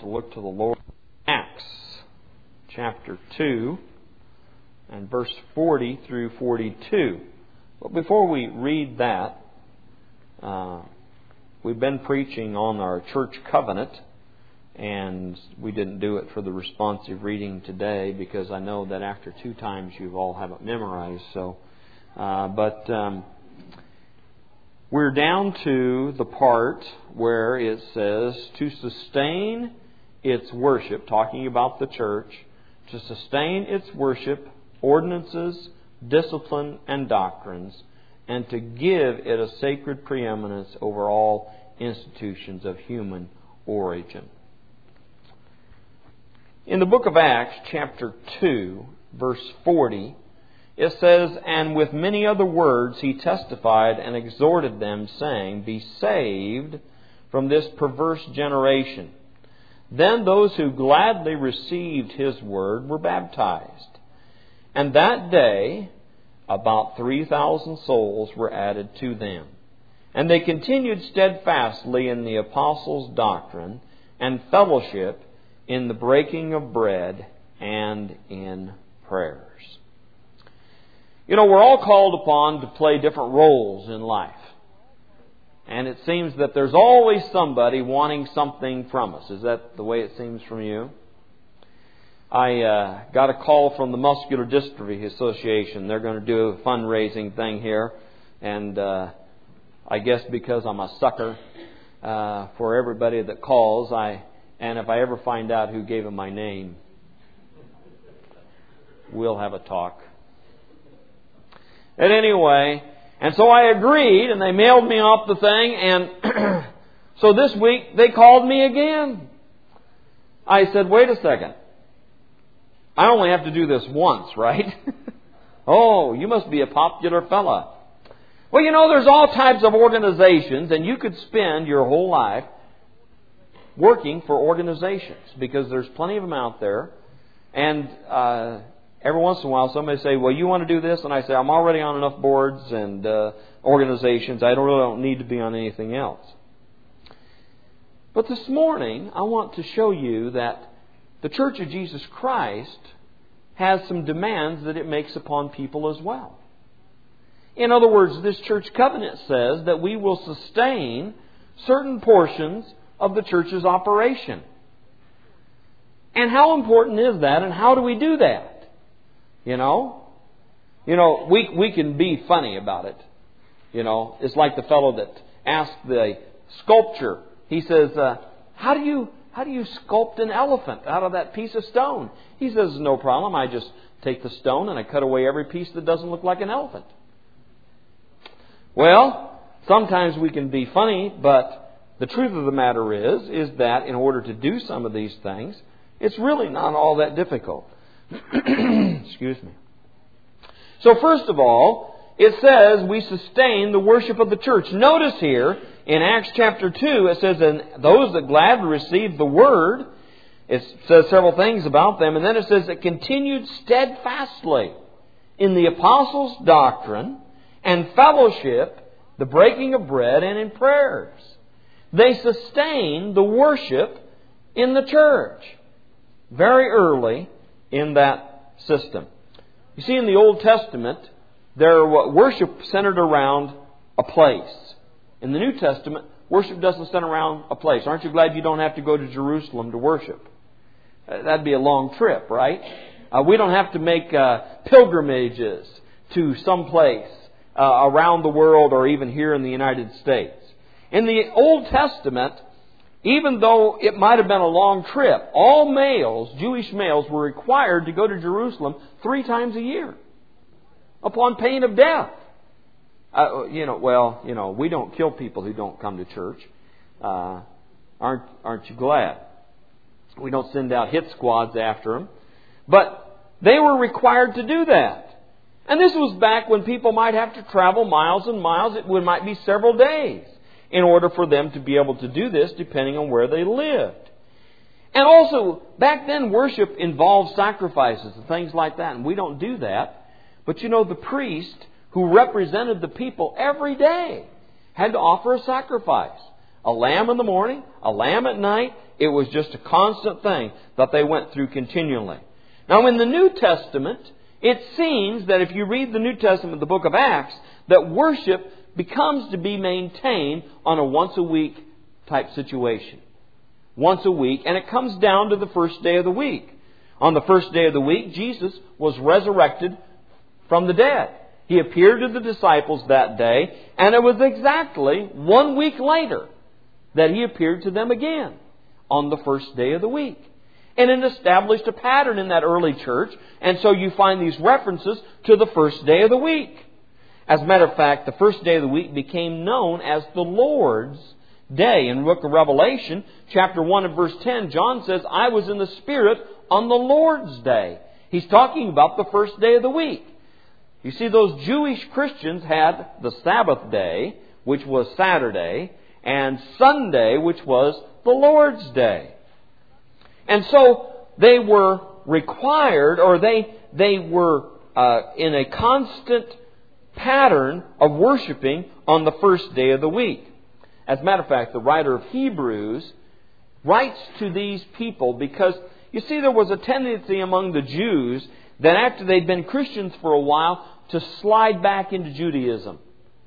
to look to the Lord. Acts chapter 2 and verse 40 through 42. But before we read that, we've been preaching on our church covenant, and we didn't do it for the responsive reading today because I know that after 2 times you all have it memorized. But we're down to the part where it says to sustain its worship, talking about the church, to sustain its worship, ordinances, discipline, and doctrines, and to give it a sacred preeminence over all institutions of human origin. In the book of Acts, chapter 2, verse 40, it says, "And with many other words he testified and exhorted them, saying, Be saved from this perverse generation. Then those who gladly received his word were baptized. And that day about 3,000 souls were added to them. And they continued steadfastly in the apostles' doctrine and fellowship, in the breaking of bread and in prayers." You know, we're all called upon to play different roles in life. And it seems that there's always somebody wanting something from us. Is that the way it seems from you? I got a call from the Muscular Dystrophy Association. They're going to do a fundraising thing here. And I guess because I'm a sucker for everybody that calls, and if I ever find out who gave them my name, we'll have a talk. And anyway, and so I agreed, and they mailed me off the thing, and so this week they called me again. I said, wait a second. I only have to do this once, right? Oh, you must be a popular fella. Well, you know, there's all types of organizations, and you could spend your whole life working for organizations, because there's plenty of them out there. And every once in a while somebody say, well, you want to do this? And I say, I'm already on enough boards and organizations. I really don't need to be on anything else. But this morning, I want to show you that the Church of Jesus Christ has some demands that it makes upon people as well. In other words, this church covenant says that we will sustain certain portions of the church's operation. And how important is that, and how do we do that? You know, we can be funny about it. You know, it's like the fellow that asked the sculptor. He says, how do you sculpt an elephant out of that piece of stone? He says, no problem. I just take the stone and I cut away every piece that doesn't look like an elephant. Well, sometimes we can be funny, but the truth of the matter is that in order to do some of these things, it's really not all that difficult. Excuse me. So first of all, it says we sustain the worship of the church. Notice here in Acts chapter 2, it says, and those that gladly received the word, it says several things about them, and then it says it continued steadfastly in the apostles' doctrine and fellowship, the breaking of bread, and in prayers. They sustained the worship in the church very early in that system. You see, in the Old Testament, worship centered around a place. In the New Testament, worship doesn't center around a place. Aren't you glad you don't have to go to Jerusalem to worship? That'd be a long trip, right? We don't have to make pilgrimages to some place around the world or even here in the United States. In the Old Testament, even though it might have been a long trip, all males, Jewish males, were required to go to Jerusalem 3 times a year upon pain of death. We don't kill people who don't come to church. Aren't you glad? We don't send out hit squads after them. But they were required to do that. And this was back when people might have to travel miles and miles. It might be several days in order for them to be able to do this, depending on where they lived. And also, back then, worship involved sacrifices and things like that. And we don't do that. But you know, the priest who represented the people every day had to offer a sacrifice. A lamb in the morning, a lamb at night, It was just a constant thing that they went through continually. Now in the New Testament, it seems that if you read the New Testament, the book of Acts, that worship becomes to be maintained on a once-a-week type situation. Once a week, and it comes down to the first day of the week. On the first day of the week, Jesus was resurrected from the dead. He appeared to the disciples that day, and it was exactly 1 week later that He appeared to them again on the first day of the week. And it established a pattern in that early church, and so you find these references to the first day of the week. As a matter of fact, the first day of the week became known as the Lord's Day. In the book of Revelation, chapter 1 and verse 10, John says, I was in the Spirit on the Lord's Day. He's talking about the first day of the week. You see, those Jewish Christians had the Sabbath day, which was Saturday, and Sunday, which was the Lord's Day. And so they were required, or they were in a constant pattern of worshiping on the first day of the week. As a matter of fact, the writer of Hebrews writes to these people because, you see, there was a tendency among the Jews that after they'd been Christians for a while to slide back into Judaism.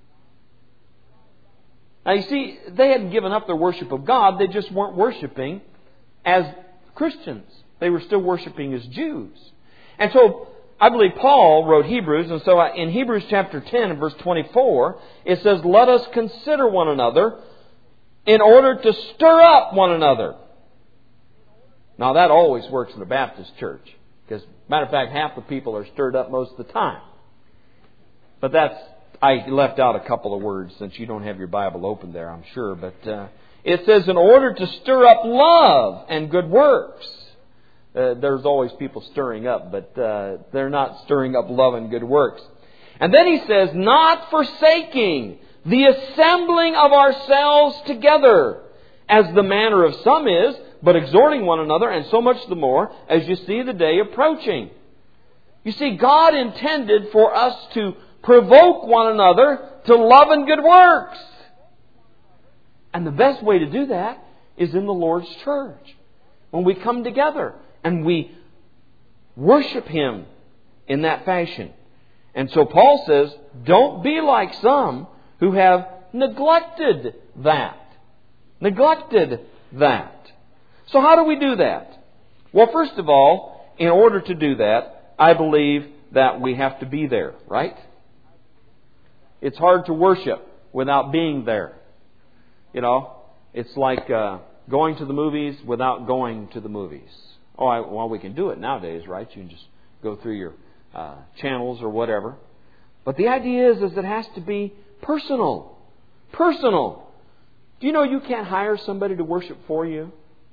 Now, you see, they hadn't given up their worship of God. They just weren't worshiping as Christians. They were still worshiping as Jews. And so, I believe Paul wrote Hebrews, and so in Hebrews chapter 10 and verse 24, it says, let us consider one another in order to stir up one another. Now that always works in the Baptist church, because, matter of fact, half the people are stirred up most of the time. But I left out a couple of words since you don't have your Bible open there, I'm sure. But it says, in order to stir up love and good works. There's always people stirring up, but they're not stirring up love and good works. And then he says, not forsaking the assembling of ourselves together, as the manner of some is, but exhorting one another, and so much the more as you see the day approaching. You see, God intended for us to provoke one another to love and good works. And the best way to do that is in the Lord's church. When we come together and we worship Him in that fashion. And so Paul says, don't be like some who have neglected that. Neglected that. So how do we do that? Well, first of all, in order to do that, I believe that we have to be there, right? It's hard to worship without being there. You know, it's like going to the movies without going to the movies. Well, we can do it nowadays, right? You can just go through your channels or whatever. But the idea is it has to be personal. Personal. Do you know you can't hire somebody to worship for you?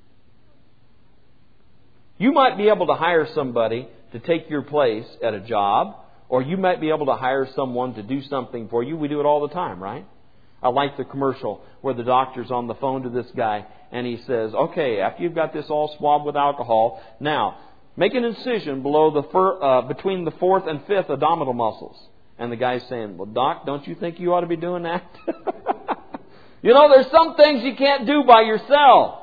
You might be able to hire somebody to take your place at a job, or you might be able to hire someone to do something for you. We do it all the time, right? I like the commercial where the doctor's on the phone to this guy and he says, okay, after you've got this all swabbed with alcohol, now make an incision below between the fourth and fifth abdominal muscles. And the guy's saying, well, Doc, don't you think you ought to be doing that? You know, there's some things you can't do by yourself.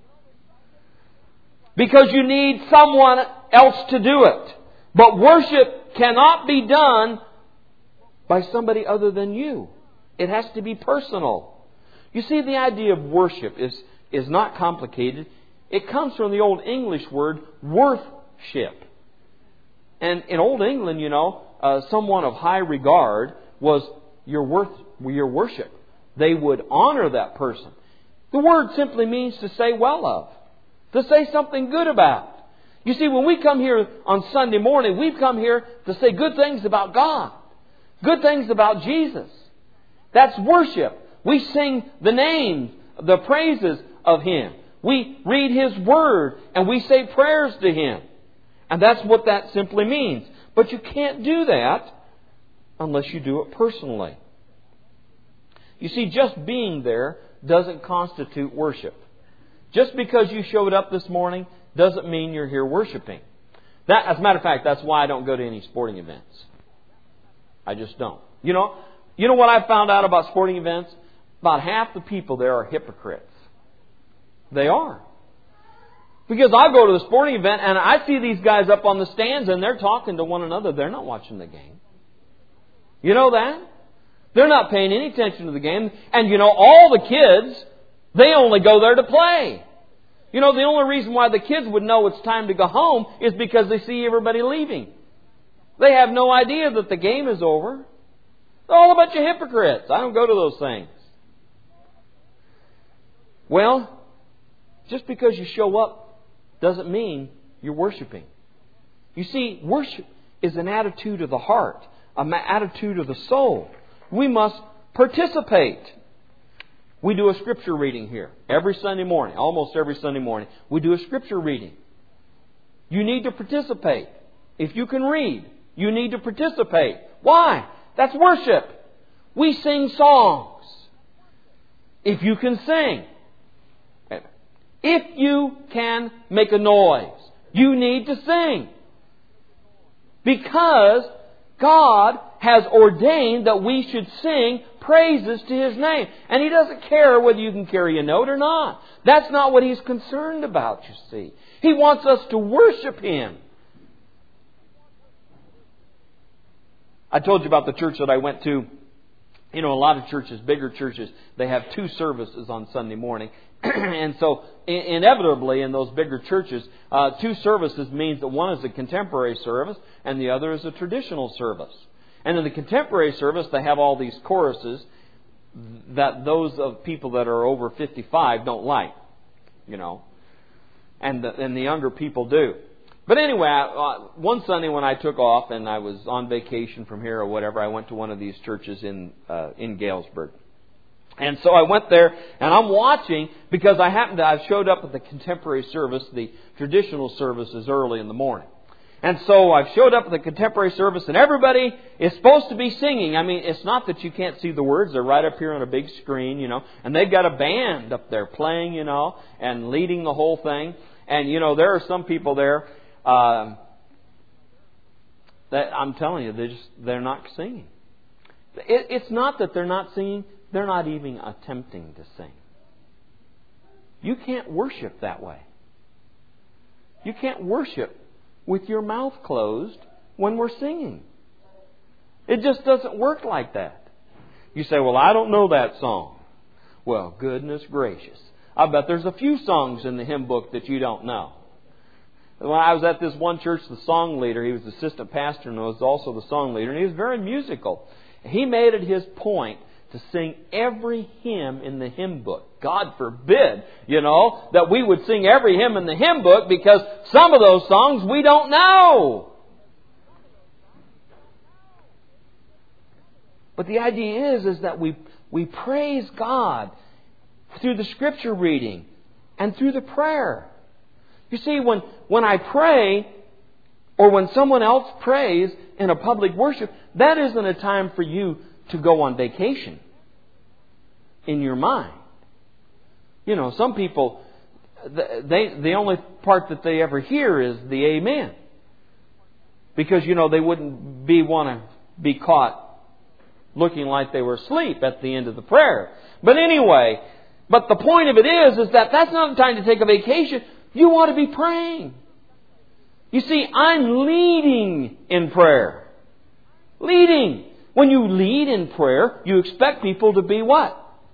Because you need someone else to do it. But worship cannot be done by somebody other than you. It has to be personal. You see, the idea of worship is not complicated. It comes from the Old English word worthship. And in Old England, you know, someone of high regard was your worship. They would honor that person. The word simply means to say well of. To say something good about. You see, when we come here on Sunday morning, we've come here to say good things about God. Good things about Jesus. That's worship. We sing the names, the praises of Him. We read His Word and we say prayers to Him. And that's what that simply means. But you can't do that unless you do it personally. You see, just being there doesn't constitute worship. Just because you showed up this morning doesn't mean you're here worshiping. As a matter of fact, that's why I don't go to any sporting events. I just don't. You know what I found out about sporting events? About half the people there are hypocrites. They are. Because I go to the sporting event and I see these guys up on the stands and they're talking to one another. They're not watching the game. You know that? They're not paying any attention to the game. And all the kids, they only go there to play. The only reason why the kids would know it's time to go home is because they see everybody leaving. They have no idea that the game is over. They're all a bunch of hypocrites. I don't go to those things. Well, just because you show up doesn't mean you're worshiping. You see, worship is an attitude of the heart, an attitude of the soul. We must participate. We do a scripture reading here every Sunday morning, almost every Sunday morning. We do a scripture reading. You need to participate. If you can read, you need to participate. Why? That's worship. We sing songs. If you can sing. If you can make a noise, you need to sing. Because God has ordained that we should sing praises to His name. And He doesn't care whether you can carry a note or not. That's not what He's concerned about, you see. He wants us to worship Him. I told you about the church that I went to. A lot of churches, bigger churches, they have 2 services on Sunday morning. And so, inevitably, in those bigger churches, 2 services means that one is a contemporary service and the other is a traditional service. And in the contemporary service, they have all these choruses that those of people that are over 55 don't like, and the younger people do. But anyway, one Sunday when I took off and I was on vacation from here or whatever, I went to one of these churches in Galesburg. And so I went there and I'm watching because I showed up at the contemporary service. The traditional service is early in the morning. And so I showed up at the contemporary service and everybody is supposed to be singing. I mean, it's not that you can't see the words. They're right up here on a big screen, and they've got a band up there playing, and leading the whole thing. And, there are some people there that I'm telling you, they're not singing. It's not that they're not singing. They're not even attempting to sing. You can't worship that way. You can't worship with your mouth closed when we're singing. It just doesn't work like that. You say, well, I don't know that song. Well, goodness gracious. I bet there's a few songs in the hymn book that you don't know. When I was at this one church, the song leader, he was the assistant pastor and was also the song leader, and he was very musical. He made it his point to sing every hymn in the hymn book. God forbid, that we would sing every hymn in the hymn book because some of those songs we don't know. But the idea is that we praise God through the scripture reading and through the prayer. You see, when I pray or when someone else prays in a public worship, that isn't a time for you to go on vacation in your mind. Some people, the only part that they ever hear is the amen. Because, they wouldn't want to be caught looking like they were asleep at the end of the prayer. But anyway, the point of it is that that's not the time to take a vacation. You ought to be praying. You see, I'm leading in prayer. Leading. When you lead in prayer, you expect people to be what?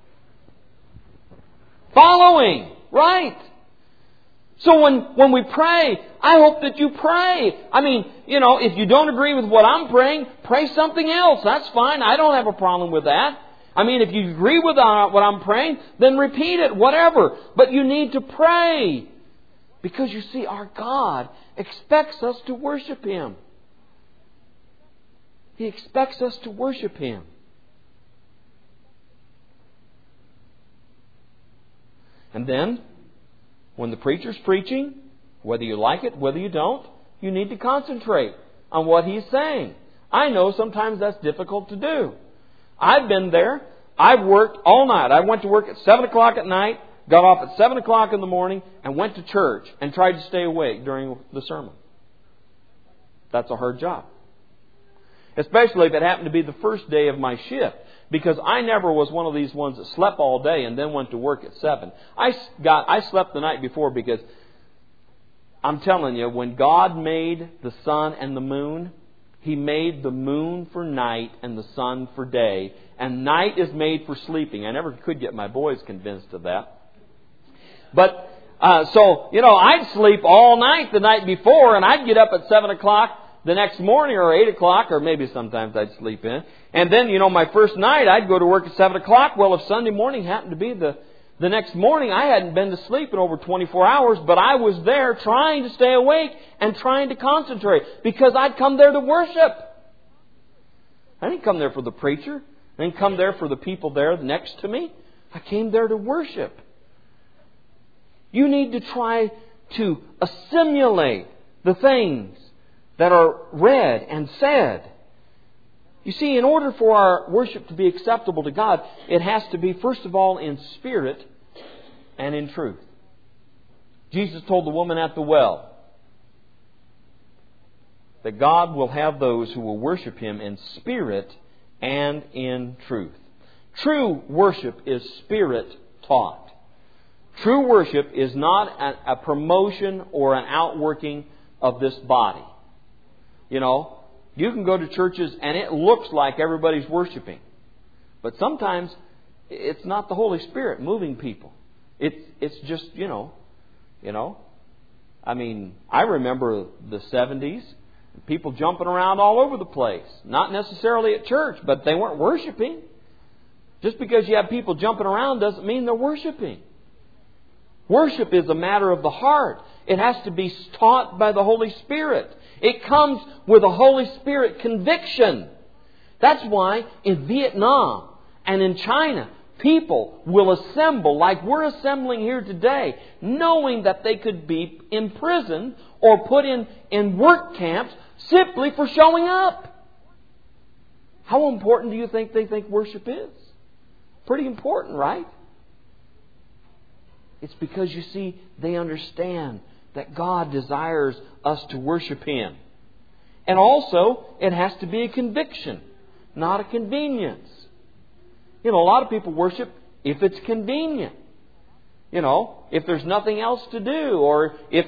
Following. Right. So when we pray, I hope that you pray. I mean, if you don't agree with what I'm praying, pray something else. That's fine. I don't have a problem with that. I mean, if you agree with what I'm praying, then repeat it, whatever. But you need to pray. Because you see, our God expects us to worship Him. He expects us to worship Him. And then, when the preacher's preaching, whether you like it, whether you don't, you need to concentrate on what he's saying. I know sometimes that's difficult to do. I've been there. I've worked all night. I went to work at 7 o'clock at night, got off at 7 o'clock in the morning, and went to church and tried to stay awake during the sermon. That's a hard job. Especially if it happened to be the first day of my shift. Because I never was one of these ones that slept all day and then went to work at 7. I slept the night before because I'm telling you, when God made the sun and the moon, He made the moon for night and the sun for day. And night is made for sleeping. I never could get my boys convinced of that. But, I'd sleep all night the night before, and I'd get up at 7 o'clock the next morning, or 8 o'clock, or maybe sometimes I'd sleep in. And then, my first night, I'd go to work at 7 o'clock. Well, if Sunday morning happened to be the next morning, I hadn't been to sleep in over 24 hours, but I was there trying to stay awake and trying to concentrate, because I'd come there to worship. I didn't come there for the preacher. I didn't come there for the people there next to me. I came there to worship. You need to try to assimilate the things that are read and said. You see, in order for our worship to be acceptable to God, it has to be, first of all, in spirit and in truth. Jesus told the woman at the well that God will have those who will worship Him in spirit and in truth. True worship is spirit taught. True worship is not a promotion or an outworking of this body. You can go to churches and it looks like everybody's worshiping. But sometimes it's not the Holy Spirit moving people. It's just, I remember the 70s, people jumping around all over the place. Not necessarily at church, but they weren't worshiping. Just because you have people jumping around doesn't mean they're worshiping. Worship is a matter of the heart. It has to be taught by the Holy Spirit. It comes with a Holy Spirit conviction. That's why in Vietnam and in China, people will assemble like we're assembling here today, knowing that they could be imprisoned or put in work camps simply for showing up. How important do you think they think worship is? Pretty important, right? It's because, you see, they understand that God desires us to worship Him. And also, it has to be a conviction, not a convenience. A lot of people worship if it's convenient. If there's nothing else to do, or if,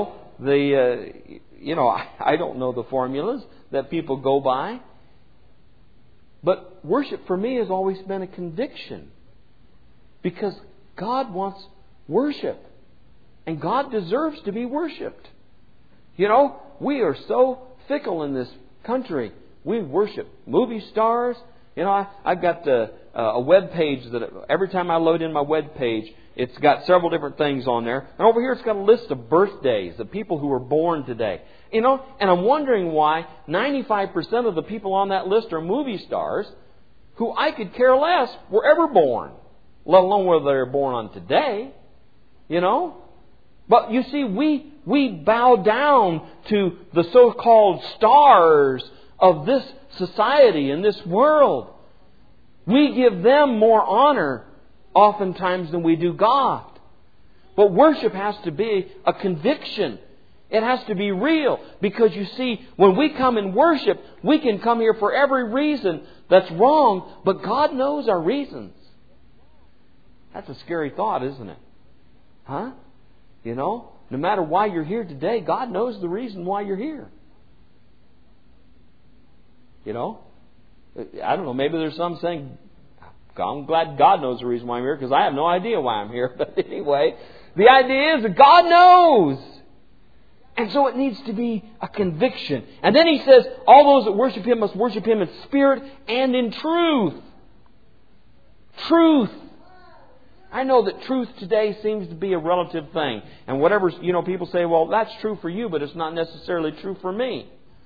I don't know the formulas that people go by. But worship for me has always been a conviction. Because God wants worship. And God deserves to be worshipped. We are so fickle in this country. We worship movie stars. I've got a web page that every time I load in my web page, it's got several different things on there. And over here it's got a list of birthdays of people who were born today. And I'm wondering why 95% of the people on that list are movie stars who I could care less were ever born, let alone whether they're born on today. But you see, we bow down to the so-called stars of this society and this world. We give them more honor oftentimes than we do God. But worship has to be a conviction. It has to be real. Because you see, when we come and worship, we can come here for every reason that's wrong, but God knows our reasons. That's a scary thought, isn't it? Huh? No matter why you're here today, God knows the reason why you're here. I don't know, maybe there's some saying, I'm glad God knows the reason why I'm here, because I have no idea why I'm here. But anyway, the idea is that God knows. And so it needs to be a conviction. And then He says, all those that worship Him must worship Him in spirit and in truth. Truth. I know that truth today seems to be a relative thing. And whatever, people say, well, that's true for you, but it's not necessarily true for me.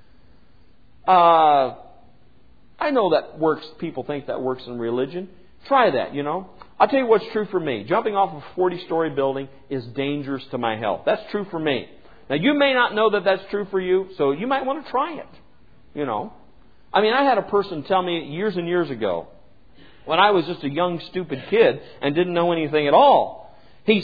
I know that works. People think that works in religion. Try that, I'll tell you what's true for me. Jumping off a 40-story building is dangerous to my health. That's true for me. Now, you may not know that that's true for you, so you might want to try it, I had a person tell me years and years ago, when I was just a young, stupid kid and didn't know anything at all. He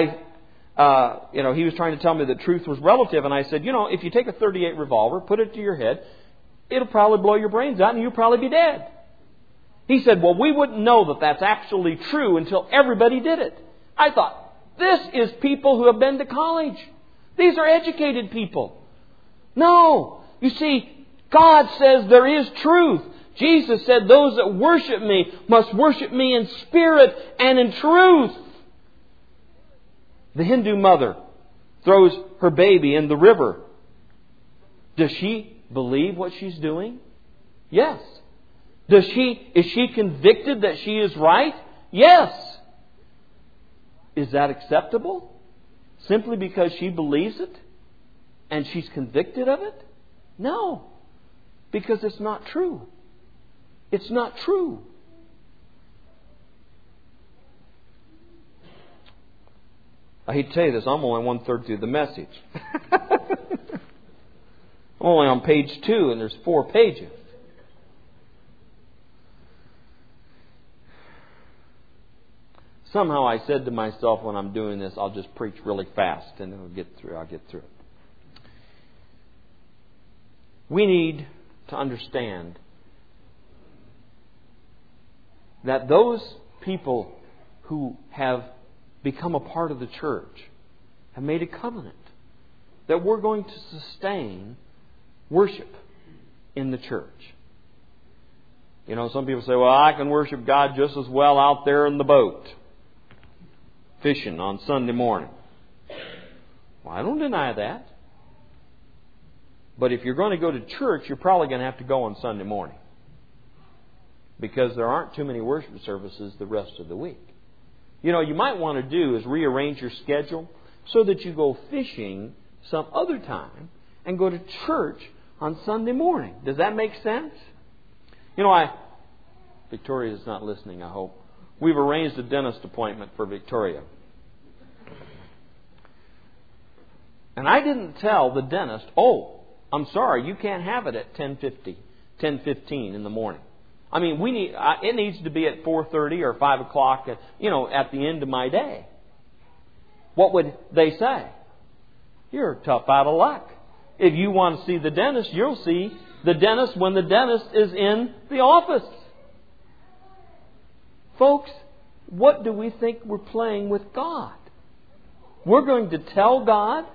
was trying to tell me that truth was relative, and I said, if you take a .38 revolver, put it to your head, it'll probably blow your brains out and you'll probably be dead. He said, well, we wouldn't know that that's actually true until everybody did it. I thought, this is people who have been to college. These are educated people. No. You see, God says there is truth. Jesus said those that worship me must worship me in spirit and in truth. The Hindu mother throws her baby in the river. Does she believe what she's doing? Yes. Is she convicted that she is right? Yes. Is that acceptable? Simply because she believes it and she's convicted of it? No. Because it's not true. It's not true. I hate to tell you this, I'm only 1/3 through the message. I'm only on page 2 and there's 4 pages. Somehow I said to myself when I'm doing this, I'll just preach really fast and I'll get through it. We need to understand that those people who have become a part of the church have made a covenant that we're going to sustain worship in the church. You know, some people say, well, I can worship God just as well out there in the boat, fishing on Sunday morning. Well, I don't deny that. But if you're going to go to church, you're probably going to have to go on Sunday morning. Because there aren't too many worship services the rest of the week. You know, you might want to do is rearrange your schedule so that you go fishing some other time and go to church on Sunday morning. Does that make sense? You know, Victoria's not listening, I hope. We've arranged a dentist appointment for Victoria. And I didn't tell the dentist, oh, I'm sorry, you can't have it at 10:15 in the morning. I mean, it needs to be at 4:30 or 5 o'clock, at the end of my day. What would they say? You're tough out of luck. If you want to see the dentist, you'll see the dentist when the dentist is in the office. Folks, what do we think we're playing with God? We're going to tell God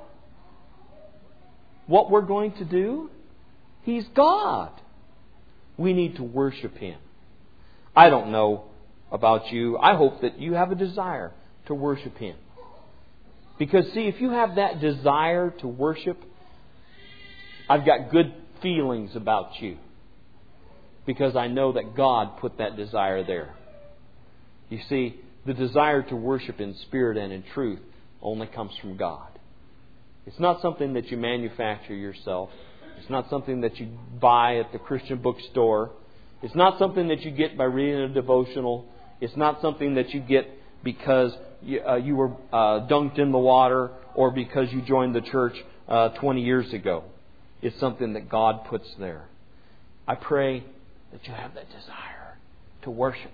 what we're going to do? He's God. We need to worship Him. I don't know about you. I hope that you have a desire to worship Him. Because, see, if you have that desire to worship, I've got good feelings about you. Because I know that God put that desire there. You see, the desire to worship in spirit and in truth only comes from God. It's not something that you manufacture yourself. It's not something that you buy at the Christian bookstore. It's not something that you get by reading a devotional. It's not something that you get because you were dunked in the water or because you joined the church 20 years ago. It's something that God puts there. I pray that you have that desire to worship.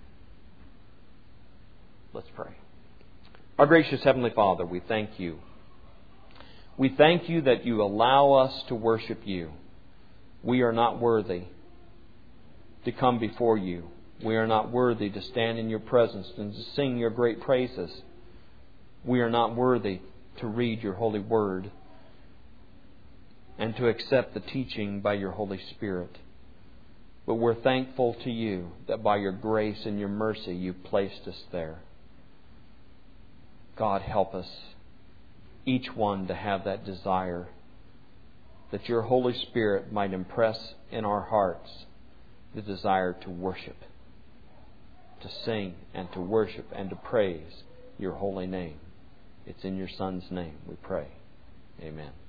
Let's pray. Our gracious Heavenly Father, we thank You. We thank You that You allow us to worship You. We are not worthy to come before You. We are not worthy to stand in Your presence and to sing Your great praises. We are not worthy to read Your holy word and to accept the teaching by Your Holy Spirit. But we're thankful to You that by Your grace and Your mercy You've placed us there. God, help us, each one, to have that desire that Your Holy Spirit might impress in our hearts the desire to worship, to sing and to worship and to praise Your holy name. It's in Your Son's name we pray. Amen.